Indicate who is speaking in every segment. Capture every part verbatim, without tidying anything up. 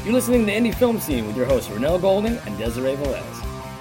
Speaker 1: You're listening to Indie Film Scene with your hosts Renelle Golden and Desiree Velez.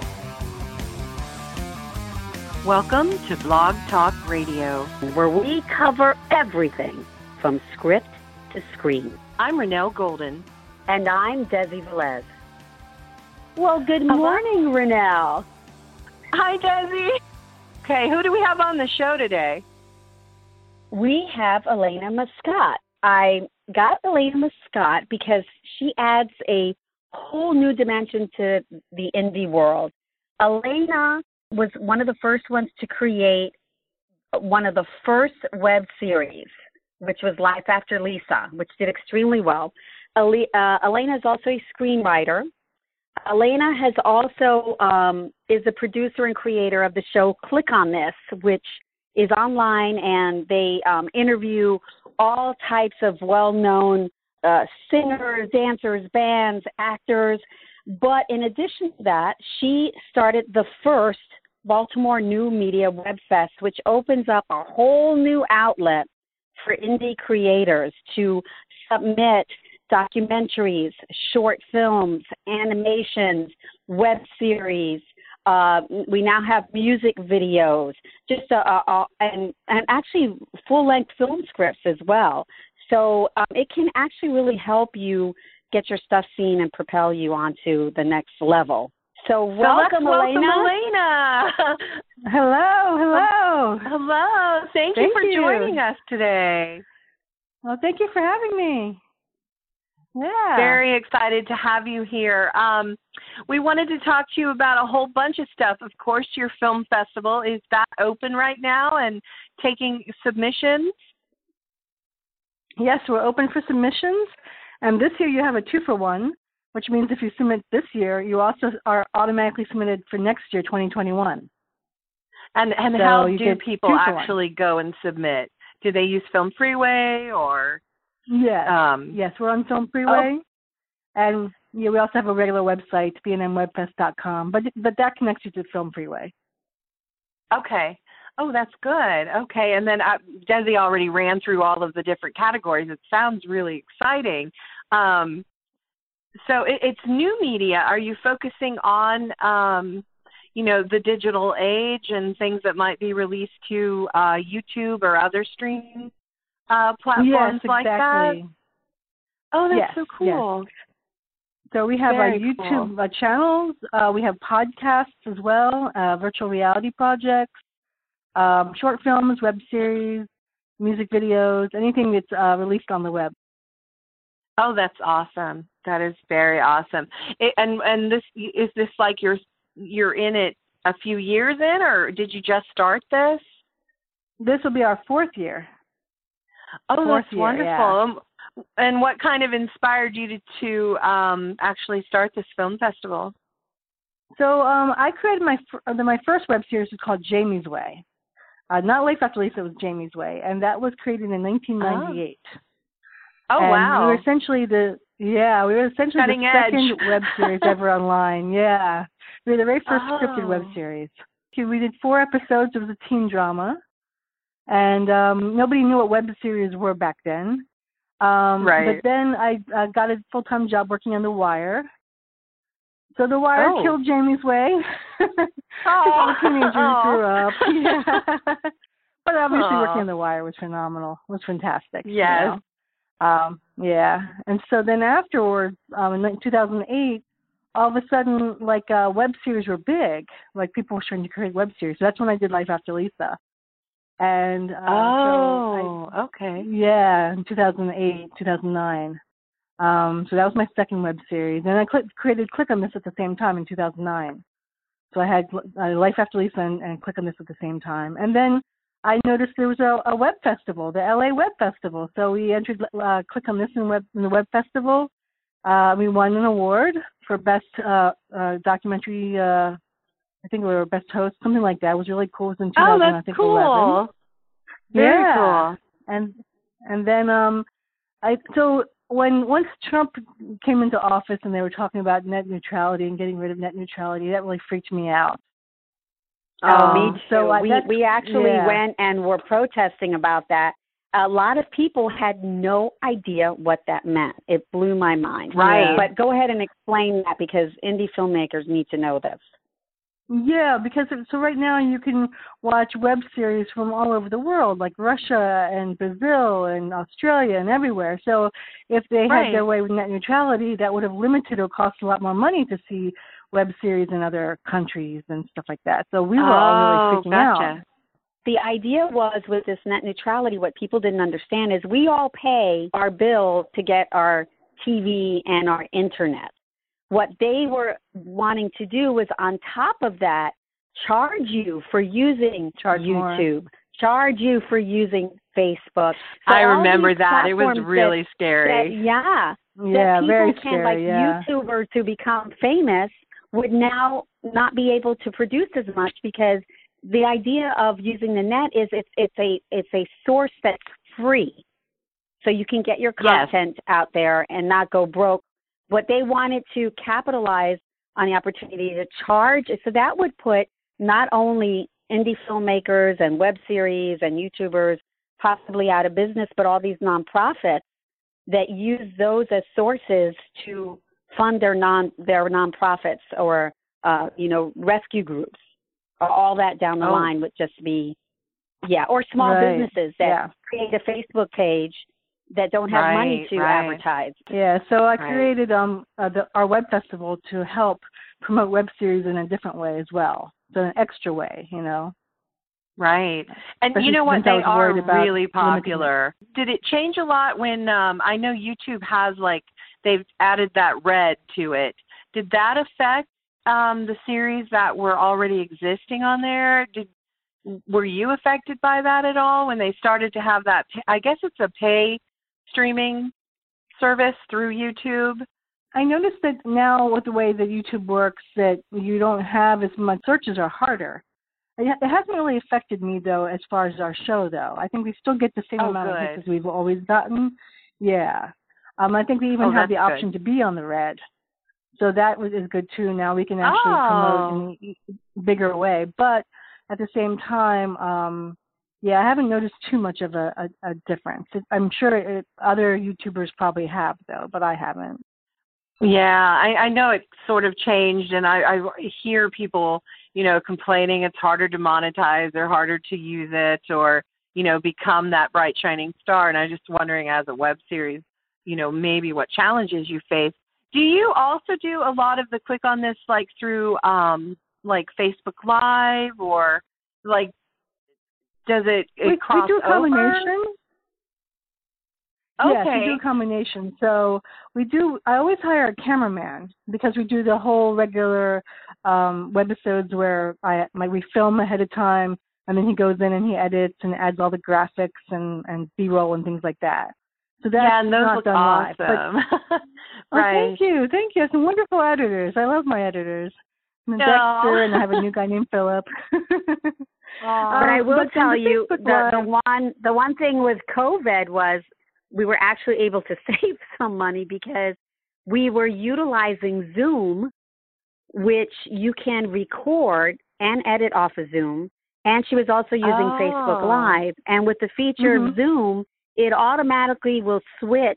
Speaker 2: Welcome to Blog Talk Radio,
Speaker 3: where we cover everything from script to screen.
Speaker 2: I'm Renelle Golden.
Speaker 3: And I'm Desi Velez. Well, good morning, Renelle.
Speaker 2: Hi, Desi. Okay, who do we have on the show today?
Speaker 3: We have Elena Muscat. I got Elena Muscat because she adds a whole new dimension to the indie world. Elena was one of the first ones to create one of the first web series, which was Life After Lisa, which did extremely well. Ale- uh, Elena is also a screenwriter. Elena has also um, is the producer and creator of the show Click on This, which is online, and they um, interview all types of well-known uh, singers, dancers, bands, actors. But in addition to that, she started the first Baltimore New Media Web Fest, which opens up a whole new outlet for indie creators to submit documentaries, short films, animations, web series. Uh, we now have music videos, just a, a, a, and and actually full-length film scripts as well. So um, it can actually really help you get your stuff seen and propel you onto the next level. So welcome,
Speaker 2: so welcome
Speaker 3: Elena.
Speaker 2: Elena.
Speaker 4: Hello, hello.
Speaker 2: Hello. Thank,
Speaker 4: Thank
Speaker 2: you for
Speaker 4: you.
Speaker 2: joining us today.
Speaker 4: Well, thank you for having me. Yeah.
Speaker 2: Very excited to have you here. Um, we wanted to talk to you about a whole bunch of stuff. Of course, your film festival, is that open right now and taking submissions?
Speaker 4: Yes, we're open for submissions. And this year you have a two for one, which means if you submit this year, you also are automatically submitted for next year, twenty twenty-one.
Speaker 2: And and
Speaker 4: So
Speaker 2: how
Speaker 4: you
Speaker 2: do
Speaker 4: get
Speaker 2: people
Speaker 4: two for one.
Speaker 2: actually go and submit? Do they use Film Freeway or?
Speaker 4: Yes,
Speaker 2: Um,
Speaker 4: yes, we're on Film Freeway. Oh. And yeah, we also have a regular website, b n m webfest dot com, but but that connects you to Film Freeway.
Speaker 2: Okay. Oh, that's good. Okay, and then uh, Desi already ran through all of the different categories. It sounds really exciting. Um, so it, it's new media. Are you focusing on, um, you know, the digital age and things that might be released to uh, YouTube or other streaming uh, platforms
Speaker 4: yes,
Speaker 2: like
Speaker 4: exactly.
Speaker 2: that? Oh, that's
Speaker 4: yes,
Speaker 2: so cool.
Speaker 4: Yes. So we have
Speaker 2: Very
Speaker 4: our YouTube
Speaker 2: cool.
Speaker 4: uh, channels. Uh, we have podcasts as well, uh, virtual reality projects, um, short films, web series, music videos, anything that's uh, released on the web.
Speaker 2: Oh, that's awesome. That is very awesome. It, and and this is this like you're you're in it a few years in, or did you just start this?
Speaker 4: This will be our fourth year.
Speaker 2: Oh,
Speaker 4: fourth
Speaker 2: that's
Speaker 4: year,
Speaker 2: wonderful.
Speaker 4: Yeah.
Speaker 2: Um, and what kind of inspired you to, to um, actually start this film festival?
Speaker 4: So um, I created my uh, my first web series was called Jamie's Way. Uh, not Life After Lisa, it was Jamie's Way, and that was created in nineteen ninety-eight.
Speaker 2: Oh,
Speaker 4: and
Speaker 2: wow.
Speaker 4: we were essentially the, yeah, we were essentially
Speaker 2: Cutting
Speaker 4: the
Speaker 2: edge.
Speaker 4: second web series ever online. Yeah. We were the very first
Speaker 2: oh.
Speaker 4: scripted web series. We did four episodes. It was a teen drama. And um, nobody knew what web series were back then. Um,
Speaker 2: right.
Speaker 4: But then I uh, got a full-time job working on The Wire. So The Wire
Speaker 2: oh.
Speaker 4: killed Jamie's Way.
Speaker 2: Oh.
Speaker 4: All the teenagers
Speaker 2: oh.
Speaker 4: grew up. Yeah. But obviously
Speaker 2: oh.
Speaker 4: working on The Wire was phenomenal. It was fantastic.
Speaker 2: Yes.
Speaker 4: You know? Um, yeah, and so then afterwards, um, in two thousand eight, all of a sudden, like, uh, web series were big. Like, people were trying to create web series. So that's when I did Life After Lisa. And uh,
Speaker 2: oh,
Speaker 4: so I,
Speaker 2: okay.
Speaker 4: Yeah, in two thousand eight, two thousand nine. Um, so that was my second web series. And I click, created Click on This at the same time in two thousand nine. So I had uh, Life After Lisa and, and Click on This at the same time. And then I noticed there was a, a web festival, the L A Web Festival. So we entered uh, Click on This in, web, in the web festival. Uh, we won an award for best uh, uh, documentary. Uh, I think we were best host, something like that. It was really cool. It was in two thousand,
Speaker 2: oh, that's
Speaker 4: I think,
Speaker 2: cool.
Speaker 4: eleven.
Speaker 2: Very
Speaker 4: yeah.
Speaker 2: cool.
Speaker 4: And and then um, I so when once Trump came into office and they were talking about net neutrality and getting rid of net neutrality, that really freaked me out.
Speaker 3: Oh, me
Speaker 4: Um,
Speaker 3: too.
Speaker 4: so I-
Speaker 3: we
Speaker 4: that's-
Speaker 3: we actually
Speaker 4: yeah.
Speaker 3: went and were protesting about that a lot of people had no idea what that meant. It blew my mind.
Speaker 2: Right.
Speaker 3: But go ahead and explain that because indie filmmakers need to know this.
Speaker 4: Yeah, because it, so right now you can watch web series from all over the world, like Russia and Brazil and Australia and everywhere. So if they
Speaker 2: Right.
Speaker 4: had their way with net neutrality, that would have limited or cost a lot more money to see web series in other countries and stuff like that. So we were
Speaker 2: oh,
Speaker 4: all really freaking
Speaker 2: gotcha.
Speaker 4: out.
Speaker 3: The idea was with this net neutrality, what people didn't understand is we all pay our bill to get our T V and our internet. What they were wanting to do was on top of that, charge you for using
Speaker 4: Charge
Speaker 3: YouTube, more. charge you for using Facebook. So
Speaker 2: I
Speaker 3: all
Speaker 2: remember
Speaker 3: these
Speaker 2: that. It was
Speaker 3: platforms
Speaker 2: really
Speaker 3: that,
Speaker 2: scary.
Speaker 3: That, yeah.
Speaker 4: Yeah,
Speaker 3: that people
Speaker 4: very
Speaker 3: can,
Speaker 4: scary,
Speaker 3: like
Speaker 4: yeah.
Speaker 3: YouTubers who become famous would now not be able to produce as much because the idea of using the net is it's it's a it's a source that's free. So you can get your content yes. out there and not go broke. What they wanted to capitalize on the opportunity to charge, so that would put not only indie filmmakers and web series and YouTubers possibly out of business, but all these nonprofits that use those as sources to fund their non their nonprofits or uh, you know rescue groups. All that down the
Speaker 2: oh.
Speaker 3: line would just be, yeah, or small
Speaker 4: right.
Speaker 3: businesses that
Speaker 4: yeah.
Speaker 3: create a Facebook page that don't have
Speaker 2: right,
Speaker 3: money to
Speaker 2: right.
Speaker 3: advertise.
Speaker 4: Yeah, so I
Speaker 2: right.
Speaker 4: created um uh, the, our web festival to help promote web series in a different way as well, so an extra way, you know.
Speaker 2: Right. And
Speaker 4: Especially
Speaker 2: you know what? They are really popular.
Speaker 4: Limiting.
Speaker 2: Did it change a lot when, um, I know YouTube has like, they've added that red to it. Did that affect um, the series that were already existing on there? Did Were you affected by that at all when they started to have that, I guess it's a pay streaming service through YouTube?
Speaker 4: I noticed that now with the way that YouTube works that you don't have as much, searches are harder. It hasn't really affected me, though, as far as our show, though. I think we still get the same
Speaker 2: oh,
Speaker 4: amount
Speaker 2: good.
Speaker 4: of hits as we've always gotten. Yeah. Um, I think we even
Speaker 2: oh,
Speaker 4: have the
Speaker 2: good.
Speaker 4: option to be on the red. So that is good, too. Now we can actually
Speaker 2: oh.
Speaker 4: promote in a bigger way. But at the same time, um, yeah, I haven't noticed too much of a, a, a difference. I'm sure it, other YouTubers probably have, though, but I haven't.
Speaker 2: Yeah, I, I know it sort of changed, and I, I hear people, you know, complaining it's harder to monetize or harder to use it or, you know, become that bright, shining star. And I'm just wondering, as a web series, you know, maybe what challenges you face. Do you also do a lot of the click on this, like, through, um, like, Facebook Live or, like, does it, it
Speaker 4: we,
Speaker 2: cross
Speaker 4: we do a combination.
Speaker 2: over?
Speaker 4: Okay. Yes, we do a combination. So we do, I always hire a cameraman because we do the whole regular um, webisodes where I my, we film ahead of time and then he goes in and he edits and adds all the graphics and, and B-roll and things like that. So that's
Speaker 2: yeah, and those
Speaker 4: not
Speaker 2: look
Speaker 4: done
Speaker 2: awesome.
Speaker 4: live. But,
Speaker 2: right.
Speaker 4: Oh, thank you. Thank you. Some wonderful editors. I love my editors. And
Speaker 2: no.
Speaker 4: Dexter, and I have a new guy named Philip.
Speaker 3: But I will
Speaker 4: um,
Speaker 3: tell you, the,
Speaker 4: Live,
Speaker 3: the one the one thing with COVID was we were actually able to save some money because we were utilizing Zoom, which you can record and edit off of Zoom. And she was also using
Speaker 2: oh.
Speaker 3: Facebook Live. And with the feature
Speaker 4: mm-hmm.
Speaker 3: of Zoom, it automatically will switch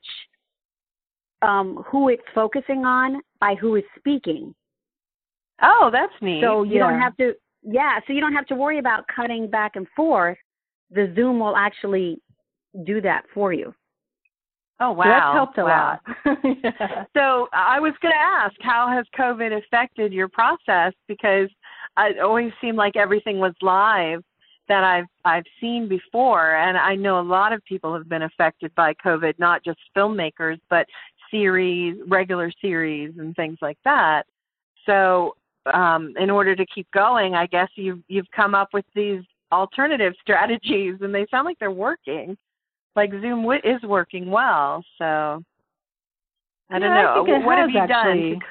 Speaker 3: um, who it's focusing on by who is speaking.
Speaker 2: Oh, that's neat.
Speaker 3: So you
Speaker 4: yeah.
Speaker 3: don't have to, yeah, so you don't have to worry about cutting back and forth. The Zoom will actually do that for you.
Speaker 2: Oh, wow.
Speaker 4: So that's helped a
Speaker 2: wow.
Speaker 4: lot. yeah.
Speaker 2: So I was going to ask, how has COVID affected your process? Because it always seemed like everything was live that I've I've seen before, and I know a lot of people have been affected by COVID, not just filmmakers, but series, regular series, and things like that. So um, in order to keep going, I guess you've you've come up with these alternative strategies, and they sound like they're working. Like Zoom is working well, so I don't
Speaker 4: yeah,
Speaker 2: know.
Speaker 4: I think it
Speaker 2: what
Speaker 4: has,
Speaker 2: have you
Speaker 4: actually.
Speaker 2: done?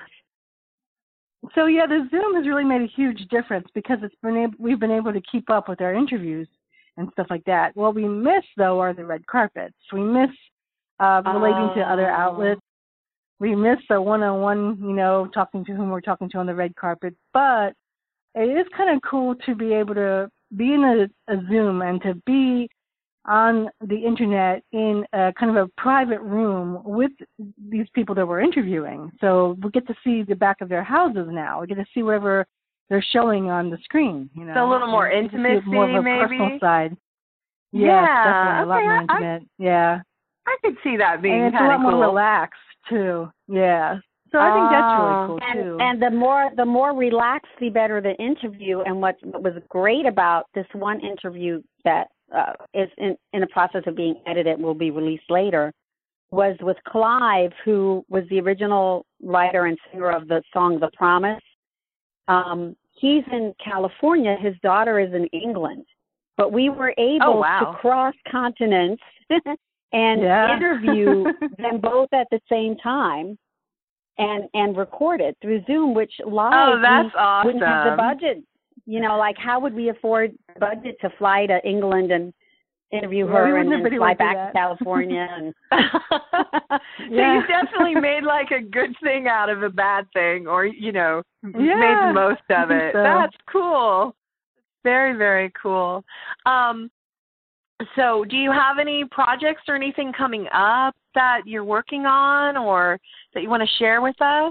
Speaker 4: So yeah, the Zoom has really made a huge difference because it's been able, we've been able to keep up with our interviews and stuff like that. What we miss though are the red carpets. We miss uh, relating
Speaker 2: oh.
Speaker 4: to other outlets. We miss the one-on-one, you know, talking to whom we're talking to on the red carpet. But it is kind of cool to be able to be in a, a Zoom and to be on the internet in a kind of a private room with these people that we're interviewing. So we get to see the back of their houses now. We get to see whatever they're showing on the screen. You know,
Speaker 2: so a little more
Speaker 4: we get to see
Speaker 2: intimacy,
Speaker 4: more of a
Speaker 2: maybe.
Speaker 4: personal side. Yes,
Speaker 2: Yeah,
Speaker 4: definitely a lot
Speaker 2: okay,
Speaker 4: more
Speaker 2: I-
Speaker 4: intimate. yeah,
Speaker 2: I could see that being
Speaker 4: and it's a
Speaker 2: kind
Speaker 4: lot
Speaker 2: of
Speaker 4: more
Speaker 2: cool.
Speaker 4: relaxed too. Yeah, so I think that's really
Speaker 2: Oh.
Speaker 4: cool
Speaker 3: And,
Speaker 4: too.
Speaker 3: and the more the more relaxed, the better the interview. And what, what was great about this one interview that uh, is in, in the process of being edited, will be released later, was with Clive, who was the original writer and singer of the song "The Promise." Um, he's in California. His daughter is in England, but we were able
Speaker 2: Oh, wow.
Speaker 3: to cross continents and
Speaker 4: Yeah.
Speaker 3: interview them both at the same time. And and record it through Zoom, which live
Speaker 2: Oh, that's
Speaker 3: we
Speaker 2: awesome.
Speaker 3: wouldn't have the budget. You know, like how would we afford the budget to fly to England and interview
Speaker 4: Yeah, we
Speaker 3: her
Speaker 4: wouldn't
Speaker 3: and
Speaker 4: have
Speaker 3: then
Speaker 4: been
Speaker 3: fly
Speaker 4: able to do
Speaker 3: back
Speaker 4: that.
Speaker 3: to California? And
Speaker 2: So
Speaker 4: Yeah.
Speaker 2: you definitely made like a good thing out of a bad thing, or you know,
Speaker 4: Yeah,
Speaker 2: made the most
Speaker 4: I
Speaker 2: of
Speaker 4: think
Speaker 2: it.
Speaker 4: so.
Speaker 2: That's cool. Very, very cool. Um, so do you have any projects or anything coming up that you're working on or that you want to share with us?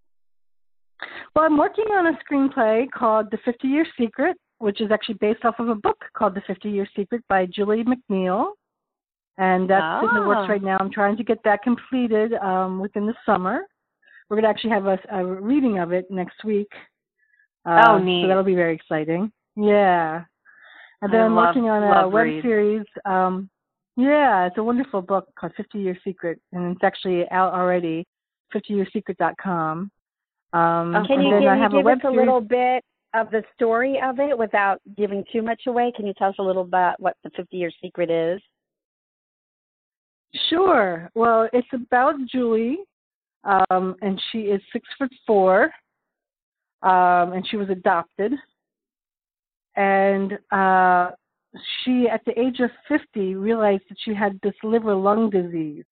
Speaker 4: Well, I'm working on a screenplay called The fifty-Year Secret, which is actually based off of a book called The fifty-Year Secret by Julie McNeil. And that's in the works
Speaker 2: Oh.
Speaker 4: right now. I'm trying to get that completed um, within the summer. We're going to actually have a, a reading of it next week. Uh,
Speaker 2: Oh, neat.
Speaker 4: So that'll be very exciting. Yeah. And then
Speaker 2: I
Speaker 4: I'm
Speaker 2: love-
Speaker 4: working on a
Speaker 2: love
Speaker 4: web
Speaker 2: reads.
Speaker 4: series. Um, yeah, it's a wonderful book called fifty-Year Secret, and it's actually out already, fifty year secret dot com. Um,
Speaker 2: Oh,
Speaker 3: can
Speaker 4: and
Speaker 3: you,
Speaker 4: then
Speaker 3: can
Speaker 4: I
Speaker 3: you
Speaker 4: have
Speaker 3: give
Speaker 4: a web
Speaker 3: us a
Speaker 4: series.
Speaker 3: little bit of the story of it without giving too much away? Can you tell us a little about what the fifty-year secret is?
Speaker 4: Sure. Well, it's about Julie, um, and she is six foot four, um, and she was adopted. And uh, she, at the age of fifty, realized that she had this liver lung disease,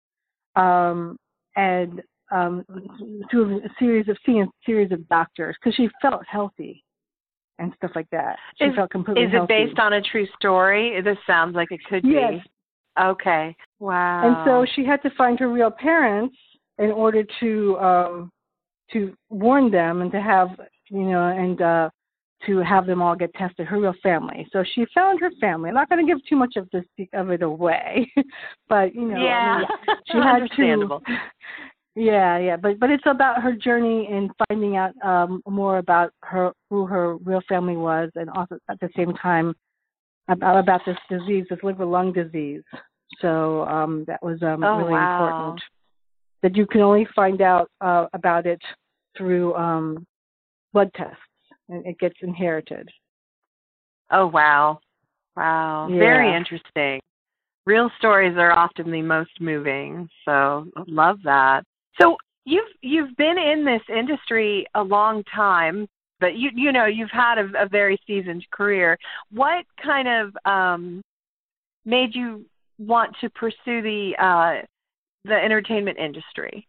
Speaker 4: um, and um, through a series of seeing a series of doctors, because she felt healthy and stuff like that. She
Speaker 2: Is-
Speaker 4: felt completely
Speaker 2: Is it
Speaker 4: healthy.
Speaker 2: based on a true story? This sounds like it could
Speaker 4: Yes.
Speaker 2: be. Okay. Wow.
Speaker 4: And so she had to find her real parents in order to um, to warn them and to have, you know, and uh, to have them all get tested, her real family. So she found her family. I'm not going to give too much of this of it away, but you know,
Speaker 2: yeah,
Speaker 4: I mean, she had
Speaker 2: understandable.
Speaker 4: to. Yeah, yeah, but but it's about her journey in finding out um, more about her, who her real family was, and also at the same time about, about this disease, this liver lung disease. So um, that was um,
Speaker 2: Oh,
Speaker 4: really
Speaker 2: wow.
Speaker 4: important. That you can only find out uh, about it through um, blood tests, and it gets inherited.
Speaker 2: Oh, wow. Wow.
Speaker 4: Yeah.
Speaker 2: Very interesting. Real stories are often the most moving, so I love that. So you've you've been in this industry a long time, but you you know you've had a, a very seasoned career. What kind of um, made you want to pursue the uh, the entertainment industry?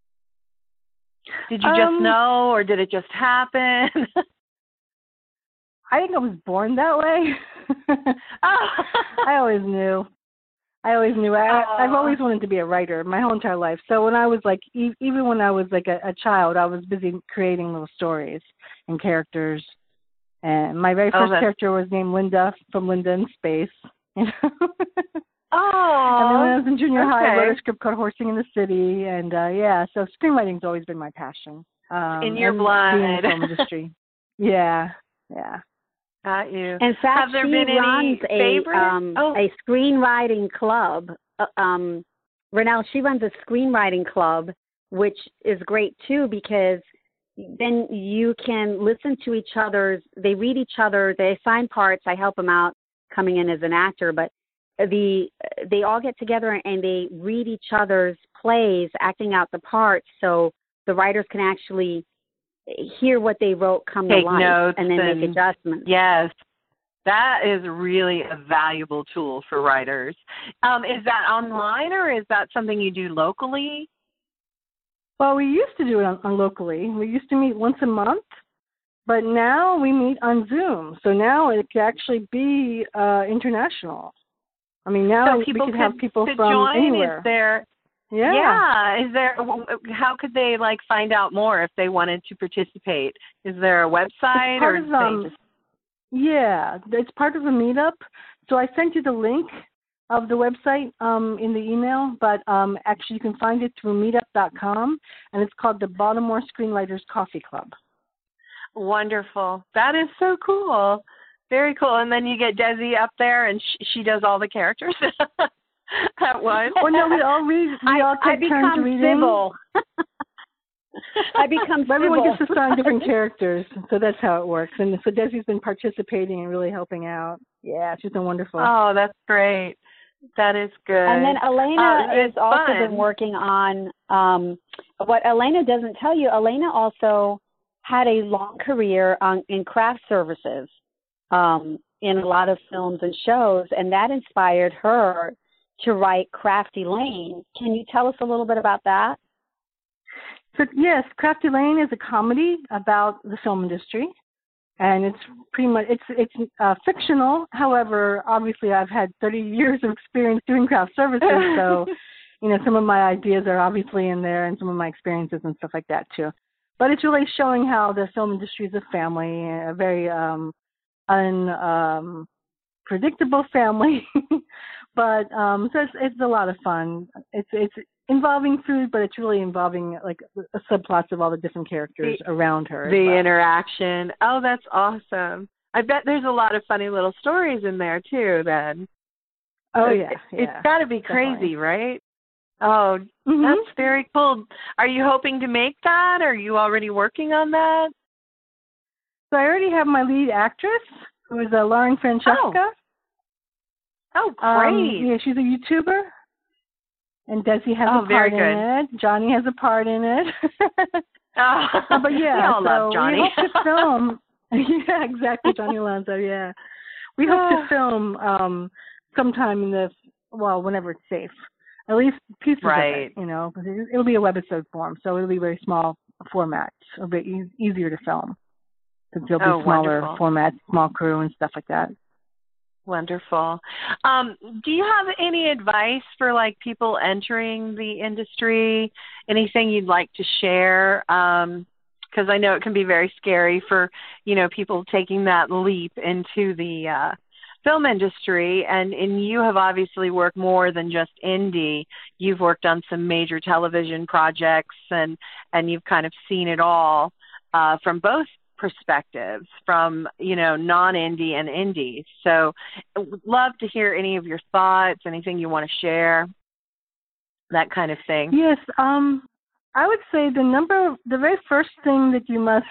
Speaker 2: Did you just
Speaker 4: Um,
Speaker 2: know, or did it just happen?
Speaker 4: I think I was born that way.
Speaker 2: Oh.
Speaker 4: I always knew. I always knew. I,
Speaker 2: Aw.
Speaker 4: I've always wanted to be a writer my whole entire life. So when I was like, e- even when I was like a, a child, I was busy creating little stories and characters. And my very
Speaker 2: Oh,
Speaker 4: first
Speaker 2: that's-
Speaker 4: character was named Linda from Linda in Space. You know?
Speaker 2: Oh.
Speaker 4: And then when I was in junior high, I wrote
Speaker 2: okay.
Speaker 4: a script called Horsing in the City. And uh, yeah, so screenwriting's always been my passion. Um,
Speaker 2: In your
Speaker 4: and
Speaker 2: blood.
Speaker 4: being in the film industry. Yeah, yeah.
Speaker 2: Got you.
Speaker 3: In fact,
Speaker 2: Have there
Speaker 3: she
Speaker 2: been any
Speaker 3: runs a
Speaker 2: favorite?
Speaker 3: um,
Speaker 2: Oh.
Speaker 3: a screenwriting club. Uh, um, Renelle, she runs a screenwriting club, which is great too because then you can listen to each other's. They read each other. They assign parts. I help them out coming in as an actor, but the they all get together and they read each other's plays, acting out the parts, so the writers can actually hear what they wrote come
Speaker 2: Take
Speaker 3: to life
Speaker 2: notes
Speaker 3: and then
Speaker 2: and-
Speaker 3: make adjustments.
Speaker 2: Yes. That is really a valuable tool for writers. Um, is that online or is that something you do locally?
Speaker 4: Well, we used to do it on, on locally. We used to meet once a month, but now we meet on Zoom. So now it can actually be uh, international. I mean, now
Speaker 2: so
Speaker 4: we
Speaker 2: people
Speaker 4: could
Speaker 2: could,
Speaker 4: have people
Speaker 2: could
Speaker 4: from
Speaker 2: join.
Speaker 4: anywhere.
Speaker 2: Is there?
Speaker 4: Yeah.
Speaker 2: Yeah. Is there? How could they like find out more if they wanted to participate? Is there a website or
Speaker 4: Of, um,
Speaker 2: they just?
Speaker 4: Yeah, it's part of a meetup. So I sent you the link of the website um, in the email, but um, actually you can find it through meetup dot com, and it's called the Baltimore Screenwriters Coffee Club.
Speaker 2: Wonderful. That is so cool. Very cool. And then you get Desi up there, and sh- she does all the characters at once.
Speaker 4: Well, no, we all read. We
Speaker 3: I,
Speaker 4: all
Speaker 3: I
Speaker 4: take turns
Speaker 3: become
Speaker 4: reading.
Speaker 3: civil. I become
Speaker 4: Everyone
Speaker 3: civil.
Speaker 4: gets to sign different characters, so that's how it works. And so Desi's been participating and really helping out. Yeah, she's been wonderful.
Speaker 2: Oh, that's great. That is good.
Speaker 3: And then Elena
Speaker 2: uh,
Speaker 3: has also
Speaker 2: fun.
Speaker 3: been working on um, what Elena doesn't tell you. Elena also had a long career on, in craft services um, in a lot of films and shows, and that inspired her to write Crafty Lane. Can you tell us a little bit about that?
Speaker 4: So yes, Crafty Lane is a comedy about the film industry, and it's pretty much it's it's uh, fictional. However, obviously, I've had thirty years of experience doing craft services, so you know some of my ideas are obviously in there, and some of my experiences and stuff like that too. But it's really showing how the film industry is a family, a very um, unpredictable um, family. But um, so it's, it's a lot of fun. It's it's involving food, but it's really involving like a subplots of all the different characters
Speaker 2: the,
Speaker 4: around her.
Speaker 2: The
Speaker 4: well.
Speaker 2: interaction. Oh, that's awesome. I bet there's a lot of funny little stories in there too. Then.
Speaker 4: Oh
Speaker 2: it,
Speaker 4: yeah, yeah.
Speaker 2: It's got to be crazy,
Speaker 4: definitely.
Speaker 2: right? Oh,
Speaker 4: Mm-hmm.
Speaker 2: that's very cool. Are you hoping to make that? Or are you already working on that?
Speaker 4: So I already have my lead actress, who is uh, Lauren Francesca.
Speaker 2: Oh, oh great.
Speaker 4: Um, yeah, she's a YouTuber. And Desi has
Speaker 2: oh,
Speaker 4: a
Speaker 2: very
Speaker 4: part in
Speaker 2: good.
Speaker 4: it. Johnny has a part in it.
Speaker 2: oh,
Speaker 4: uh, but yeah,
Speaker 2: we all
Speaker 4: so
Speaker 2: love Johnny.
Speaker 4: we hope to film. yeah, exactly, Johnny Alonso. Yeah, we hope to film um, sometime in the well, whenever it's safe. At least pieces
Speaker 2: right.
Speaker 4: of it, you know, because it, it'll be a webisode form, so it'll be very small format, a bit e- easier to film. Because there'll be
Speaker 2: oh,
Speaker 4: smaller
Speaker 2: wonderful.
Speaker 4: format, small crew and stuff like that.
Speaker 2: Wonderful. Um, do you have any advice for like people entering the industry? Anything you'd like to share? Um, because I know it can be very scary for, you know, people taking that leap into the uh, film industry. And, and you have obviously worked more than just indie. You've worked on some major television projects, and, and you've kind of seen it all uh, from both perspectives, from, you know, non-indie and indie. So I would love to hear any of your thoughts, anything you want to share, that kind of thing.
Speaker 4: Yes, um, I would say the number, the very first thing that you must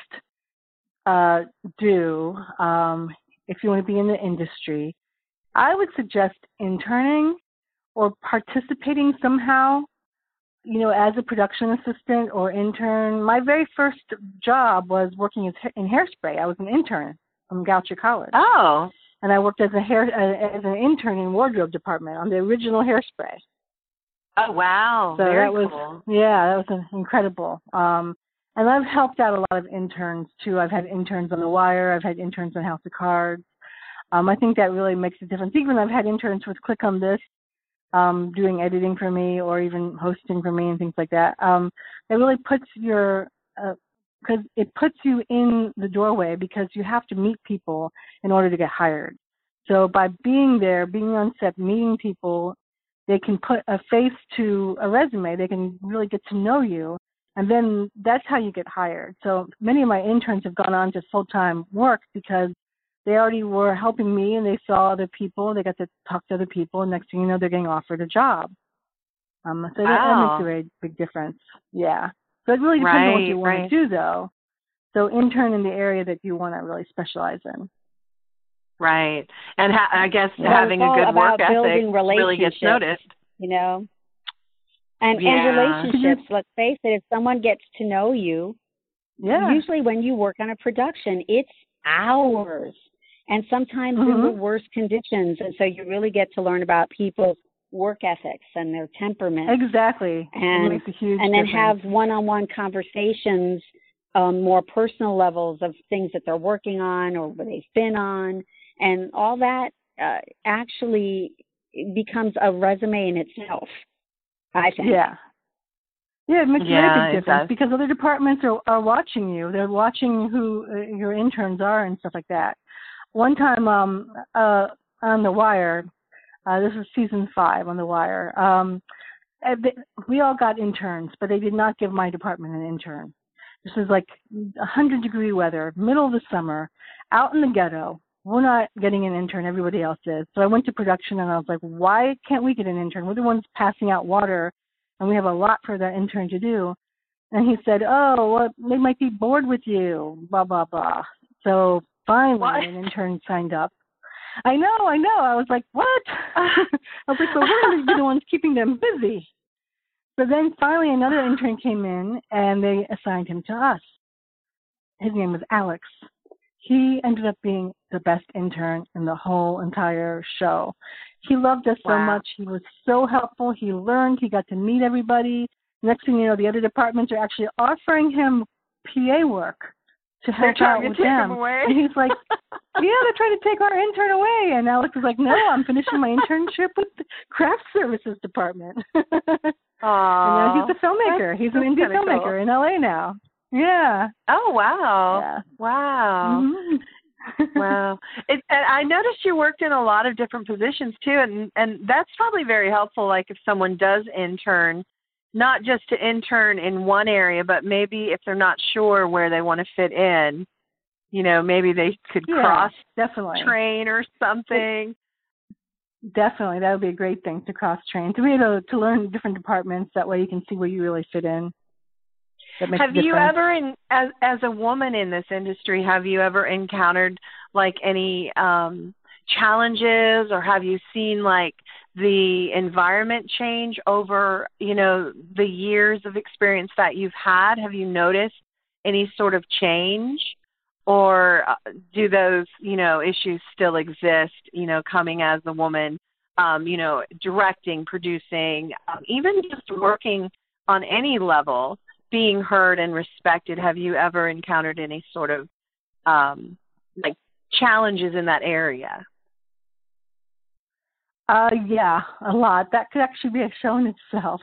Speaker 4: uh, do um, if you want to be in the industry, I would suggest interning or participating somehow, you know, as a production assistant or intern. My very first job was working as, in Hairspray. I was an intern from Goucher College.
Speaker 2: Oh.
Speaker 4: And I worked as a hair as an intern in wardrobe department on the original Hairspray.
Speaker 2: Oh, wow.
Speaker 4: So
Speaker 2: Very
Speaker 4: that was,
Speaker 2: cool.
Speaker 4: yeah, that was incredible. Um, and I've helped out a lot of interns too. I've had interns on The Wire. I've had interns on House of Cards. Um, I think that really makes a difference. Even I've had interns with Click on This, um, doing editing for me or even hosting for me and things like that. Um, it really puts your, because uh, it puts you in the doorway, because you have to meet people in order to get hired. So by being there, being on set, meeting people, they can put a face to a resume. They can really get to know you. And then that's how you get hired. So many of my interns have gone on to full-time work because they already were helping me and they saw other people. They got to talk to other people. And next thing you know, they're getting offered a job. Um, so that, that
Speaker 2: Wow.
Speaker 4: makes a very big difference. Yeah. So it really depends
Speaker 2: right,
Speaker 4: on what you want
Speaker 2: right.
Speaker 4: to do, though. So intern in the area that you want to really specialize in.
Speaker 2: Right. And ha- I guess
Speaker 3: Well,
Speaker 2: having
Speaker 3: it's
Speaker 2: a
Speaker 3: all
Speaker 2: good
Speaker 3: about
Speaker 2: work ethic
Speaker 3: building
Speaker 2: really gets
Speaker 3: relationships,
Speaker 2: noticed.
Speaker 3: You know? And,
Speaker 2: Yeah.
Speaker 3: and relationships, let's face it, if someone gets to know you,
Speaker 4: Yeah.
Speaker 3: usually when you work on a production, it's hours. And sometimes
Speaker 4: Mm-hmm.
Speaker 3: in the worst conditions. And so you really get to learn about people's work ethics and their temperament.
Speaker 4: Exactly.
Speaker 3: And,
Speaker 4: it makes a huge
Speaker 3: and then
Speaker 4: difference.
Speaker 3: have one-on-one conversations on more personal levels of things that they're working on or what they've been on. And all that uh, actually becomes a resume in itself, I think.
Speaker 4: Yeah. Yeah, it makes a
Speaker 2: Yeah,
Speaker 4: very
Speaker 2: it
Speaker 4: big difference
Speaker 2: does.
Speaker 4: because other departments are, are watching you. They're watching who uh, your interns are and stuff like that. One time um, uh, on The Wire, uh, this is season five on The Wire, um, we all got interns, but they did not give my department an intern. This is like one hundred degree weather, middle of the summer, out in the ghetto. We're not getting an intern, everybody else is. So I went to production and I was like, why can't we get an intern? We're the ones passing out water and we have a lot for that intern to do. And he said, oh, well, they might be bored with you, blah, blah, blah. So finally
Speaker 2: What?
Speaker 4: an intern signed up. I know, I know. I was like, what? I was like, but we're going to be the ones keeping them busy. So then finally another intern came in and they assigned him to us. His name was Alex. He ended up being the best intern in the whole entire show. He loved us so
Speaker 2: Wow.
Speaker 4: much. He was so helpful. He learned. He got to meet everybody. Next thing you know, the other departments are actually offering him P A work to
Speaker 2: They're
Speaker 4: help
Speaker 2: trying
Speaker 4: out
Speaker 2: to
Speaker 4: with
Speaker 2: take
Speaker 4: them.
Speaker 2: him away.
Speaker 4: And he's like, yeah, they're trying to take our intern away. And Alex was like, no, I'm finishing my internship with the craft services department.
Speaker 2: Aww.
Speaker 4: And now he's a filmmaker.
Speaker 2: That's,
Speaker 4: he's an
Speaker 2: that's
Speaker 4: indie
Speaker 2: kinda
Speaker 4: filmmaker
Speaker 2: cool.
Speaker 4: in L A now. Yeah.
Speaker 2: Oh, wow.
Speaker 4: Yeah.
Speaker 2: Wow.
Speaker 4: Mm-hmm.
Speaker 2: Wow. It, and I noticed you worked in a lot of different positions too, and and that's probably very helpful. Like if someone does intern, not just to intern in one area, but maybe if they're not sure where they want to fit in, you know, maybe they could
Speaker 4: Yeah,
Speaker 2: cross
Speaker 4: definitely.
Speaker 2: train or something.
Speaker 4: Definitely, that would be a great thing to cross train, to be able to learn different departments. That way, you can see where you really fit in. That makes
Speaker 2: Have
Speaker 4: a
Speaker 2: you
Speaker 4: difference.
Speaker 2: ever, in as as a woman in this industry, have you ever encountered like any um, challenges, or have you seen like the environment change over, you know, the years of experience that you've had? Have you noticed any sort of change, or uh, do those, you know, issues still exist? You know, coming as a woman, um, you know, directing, producing, um, even just working on any level, being heard and respected. Have you ever encountered any sort of um, like challenges in that area?
Speaker 4: Uh, yeah, a lot. That could actually be a show in itself.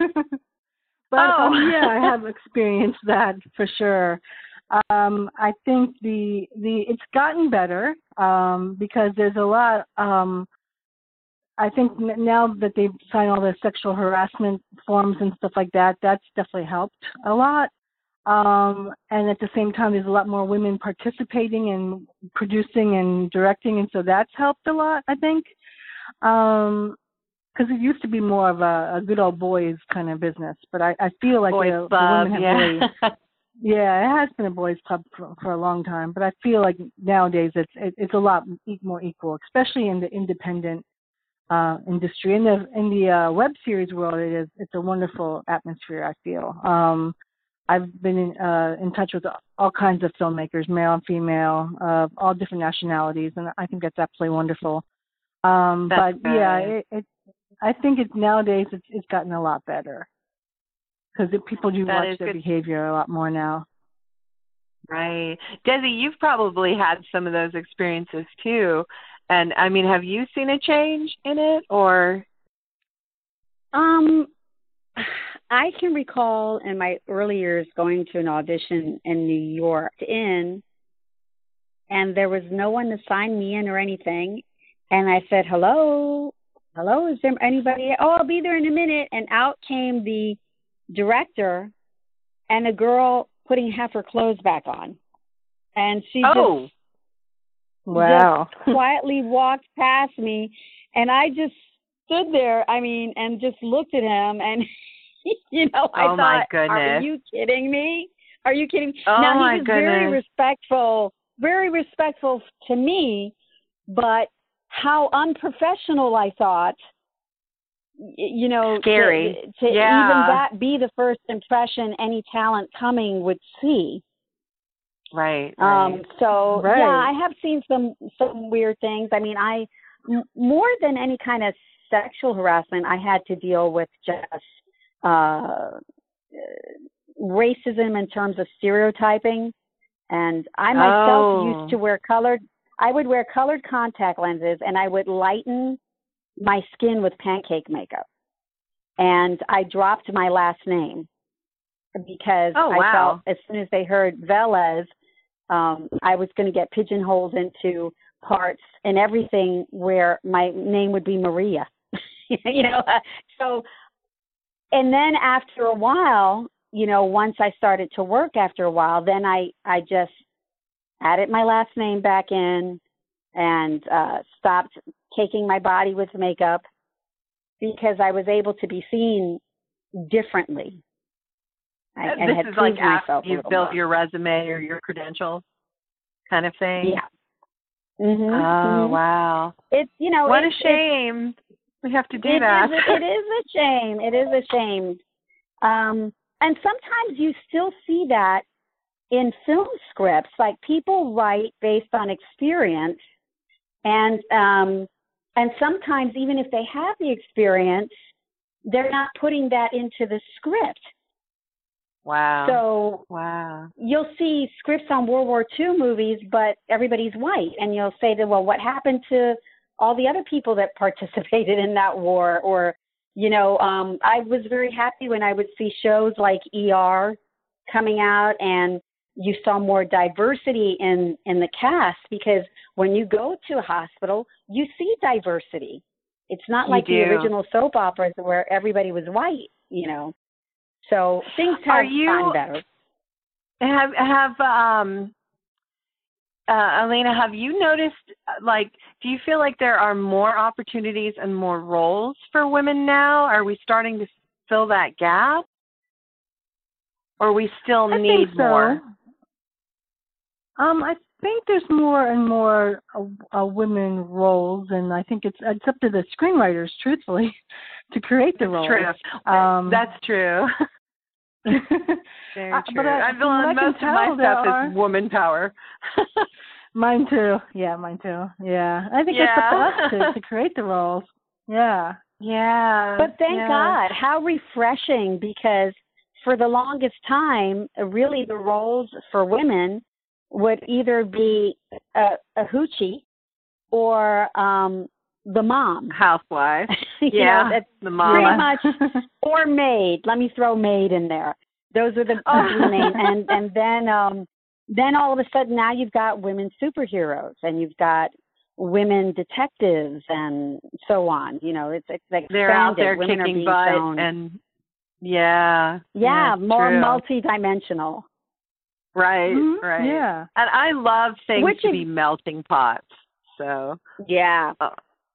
Speaker 4: But
Speaker 2: Oh.
Speaker 4: um, yeah, I have experienced that for sure. Um, I think the the it's gotten better um, because there's a lot. Um, I think n- now that they've signed all the sexual harassment forms and stuff like that, that's definitely helped a lot. Um, and at the same time, there's a lot more women participating and producing and directing, and so that's helped a lot, I think. Um, because it used to be more of a, a good old boys kind of business, but I, I feel like
Speaker 2: Boys
Speaker 4: the, the
Speaker 2: club,
Speaker 4: women have
Speaker 2: yeah.
Speaker 4: really, yeah, it has been a boys club for, for a long time, but I feel like nowadays it's it, it's a lot e- more equal, especially in the independent uh, industry. In the in the uh, web series world, it is it's a wonderful atmosphere. I feel. Um, I've been in, uh, in touch with all kinds of filmmakers, male and female, uh, all different nationalities, and I think that's absolutely wonderful. Um,
Speaker 2: That's
Speaker 4: but yeah,
Speaker 2: good.
Speaker 4: it, it I think it's nowadays it's it's gotten a lot better because people do
Speaker 2: That
Speaker 4: watch
Speaker 2: is
Speaker 4: their
Speaker 2: good.
Speaker 4: behavior a lot more now.
Speaker 2: Right. Desi, you've probably had some of those experiences too. And I mean, have you seen a change in it, or?
Speaker 3: Um, I can recall in my early years going to an audition in New York in, and there was no one to sign me in or anything. And I said, hello, hello, is there anybody? Oh, I'll be there in a minute. And out came the director and a girl putting half her clothes back on. And she
Speaker 2: Oh,
Speaker 3: just,
Speaker 4: Wow.
Speaker 3: just quietly walked past me. And I just stood there, I mean, and just looked at him. And, you know, I
Speaker 2: Oh, my
Speaker 3: thought, are
Speaker 2: goodness.
Speaker 3: you kidding me? Are you kidding?
Speaker 2: Oh,
Speaker 3: now,
Speaker 2: my
Speaker 3: he was very
Speaker 2: goodness.
Speaker 3: respectful, very respectful to me, but how unprofessional I thought, y- you know,
Speaker 2: Scary.
Speaker 3: to, to
Speaker 2: Yeah.
Speaker 3: even that be the first impression any talent coming would see.
Speaker 2: Right. right.
Speaker 3: Um, so
Speaker 4: Right.
Speaker 3: yeah, I have seen some some weird things. I mean, I m- more than any kind of sexual harassment, I had to deal with just uh, racism in terms of stereotyping. And I myself
Speaker 2: Oh.
Speaker 3: used to wear colored. I would wear colored contact lenses, and I would lighten my skin with pancake makeup. And I dropped my last name because
Speaker 2: oh,
Speaker 3: I
Speaker 2: wow.
Speaker 3: felt as soon as they heard Velez, um, I was going to get pigeonholed into parts and everything where my name would be Maria. you know, so, and then after a while, you know, once I started to work after a while, then I, I just added my last name back in and uh, stopped taking my body with makeup because I was able to be seen differently. I,
Speaker 2: this
Speaker 3: I had
Speaker 2: is like
Speaker 3: proved
Speaker 2: after
Speaker 3: myself a
Speaker 2: you've
Speaker 3: little
Speaker 2: built
Speaker 3: more.
Speaker 2: your resume or your credentials kind of thing?
Speaker 3: Yeah. Mm-hmm,
Speaker 2: oh,
Speaker 3: mm-hmm.
Speaker 2: wow.
Speaker 3: It's, you know,
Speaker 2: what
Speaker 3: it's,
Speaker 2: a shame. We have to do
Speaker 3: it
Speaker 2: that.
Speaker 3: Is, it is a shame. It is a shame. Um, and sometimes you still see that in film scripts, like people write based on experience, and um, and sometimes even if they have the experience, they're not putting that into the script.
Speaker 2: Wow.
Speaker 3: So
Speaker 2: wow.
Speaker 3: You'll see scripts on World War Two movies, but everybody's white, and you'll say to, well, what happened to all the other people that participated in that war? Or, you know, um, I was very happy when I would see shows like E R coming out, and you saw more diversity in, in the cast, because when you go to a hospital, you see diversity. It's not
Speaker 2: You
Speaker 3: like
Speaker 2: do.
Speaker 3: the original soap operas where everybody was white, you know. So things have
Speaker 2: Are you,
Speaker 3: gotten better.
Speaker 2: Have, have um, uh, Elena, have you noticed, like, do you feel like there are more opportunities and more roles for women now? Are we starting to fill that gap? Or we still
Speaker 4: I
Speaker 2: need
Speaker 4: think so.
Speaker 2: more?
Speaker 4: Um, I think there's more and more uh, uh, women roles, and I think it's it's up to the screenwriters, truthfully, to create the
Speaker 2: That's
Speaker 4: roles.
Speaker 2: true.
Speaker 4: Um,
Speaker 2: That's true. Very
Speaker 4: uh,
Speaker 2: true.
Speaker 4: but I,
Speaker 2: I feel like most of my stuff
Speaker 4: are,
Speaker 2: is woman power.
Speaker 4: Mine too. Yeah, mine too. Yeah, I think
Speaker 2: Yeah.
Speaker 4: it's up to us to, to create the roles. Yeah.
Speaker 2: Yeah.
Speaker 3: But thank
Speaker 2: yeah.
Speaker 3: God, how refreshing, because for the longest time, really the roles for women would either be a, a hoochie or um, the mom.
Speaker 2: Housewife.
Speaker 3: you
Speaker 2: Yeah,
Speaker 3: know, that's
Speaker 2: the mom.
Speaker 3: pretty
Speaker 4: Yeah.
Speaker 3: much, or maid. Let me throw maid in there. Those are the
Speaker 2: Oh.
Speaker 3: three names. And, and then, um, then all of a sudden now you've got women superheroes, and you've got women detectives and so on. You know, it's, it's expanded.
Speaker 2: They're out there
Speaker 3: women are
Speaker 2: kicking
Speaker 3: being
Speaker 2: butt
Speaker 3: shown.
Speaker 2: and yeah.
Speaker 3: Yeah,
Speaker 2: yeah
Speaker 3: more
Speaker 2: true.
Speaker 3: multi-dimensional.
Speaker 2: Right,
Speaker 4: Mm-hmm.
Speaker 2: right.
Speaker 4: Yeah.
Speaker 2: And I love things
Speaker 3: Which
Speaker 2: to
Speaker 3: is,
Speaker 2: be melting pots. So
Speaker 3: yeah.
Speaker 2: uh,